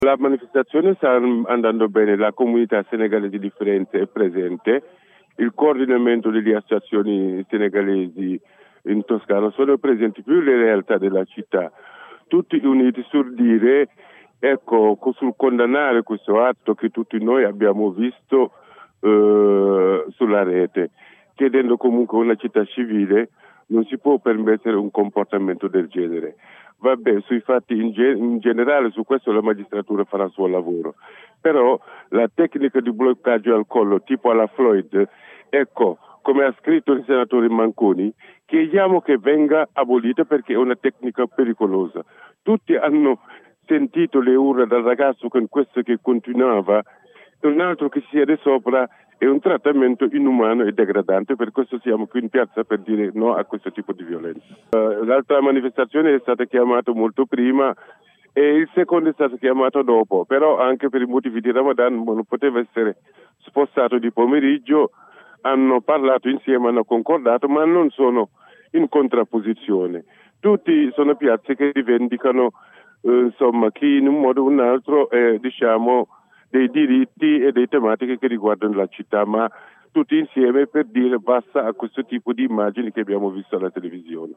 La manifestazione sta andando bene, la comunità senegalese di Firenze è presente, il coordinamento delle associazioni senegalesi in Toscana sono presenti più le realtà della città, tutti uniti sul dire, ecco, sul condannare questo atto che tutti noi abbiamo visto sulla rete, chiedendo comunque una città civile non si può permettere un comportamento del genere. Vabbè, sui fatti in generale, su questo la magistratura farà il suo lavoro, però la tecnica di bloccaggio al collo tipo alla Floyd, ecco, come ha scritto il senatore Manconi, chiediamo che venga abolita perché è una tecnica pericolosa. Tutti hanno sentito le urla dal ragazzo con questo che continuava, e un altro che siede sopra, è un trattamento inumano e degradante, per questo siamo qui in piazza per dire no a questo tipo di violenza. L'altra manifestazione è stata chiamata molto prima e il secondo è stato chiamato dopo, però anche per i motivi di Ramadan non poteva essere spostato di pomeriggio, hanno parlato insieme, hanno concordato, ma non sono in contrapposizione. Tutti sono piazze che rivendicano insomma chi in un modo o un altro diciamo dei diritti e delle tematiche che riguardano la città, ma tutti insieme per dire basta a questo tipo di immagini che abbiamo visto alla televisione.